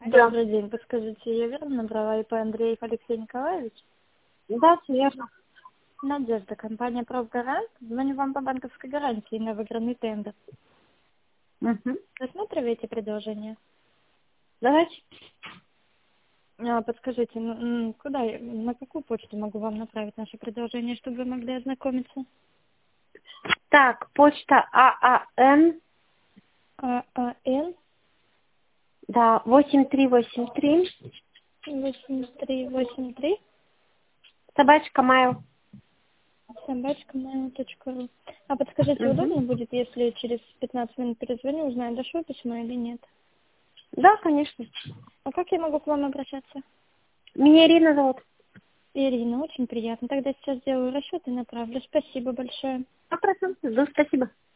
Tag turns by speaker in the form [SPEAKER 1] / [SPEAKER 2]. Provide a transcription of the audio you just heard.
[SPEAKER 1] Да.
[SPEAKER 2] Добрый день, подскажите, я верно набрала ИП Андреев Алексей Николаевич?
[SPEAKER 1] Да, все верно.
[SPEAKER 2] Надежда, компания «Профгарант». Звоню вам по банковской гарантии на выигранный тендер.
[SPEAKER 1] Угу.
[SPEAKER 2] Рассматриваете предложение?
[SPEAKER 1] Давайте.
[SPEAKER 2] Подскажите, куда, на какую почту могу вам направить наше предложение, чтобы вы могли ознакомиться?
[SPEAKER 1] Так, почта ААН,
[SPEAKER 2] ААН
[SPEAKER 1] да, 8383,
[SPEAKER 2] 8383
[SPEAKER 1] собачка mail.
[SPEAKER 2] @mail.ru. Подскажите,
[SPEAKER 1] Угу.
[SPEAKER 2] удобно будет, если через 15 минут перезвоню, узнаю, дошло письмо или нет?
[SPEAKER 1] Да, конечно.
[SPEAKER 2] А как я могу к вам обращаться?
[SPEAKER 1] Меня Ирина зовут.
[SPEAKER 2] Ирина, очень приятно. Тогда сейчас сделаю расчет и направлю. Спасибо большое.
[SPEAKER 1] 100%. Да, спасибо.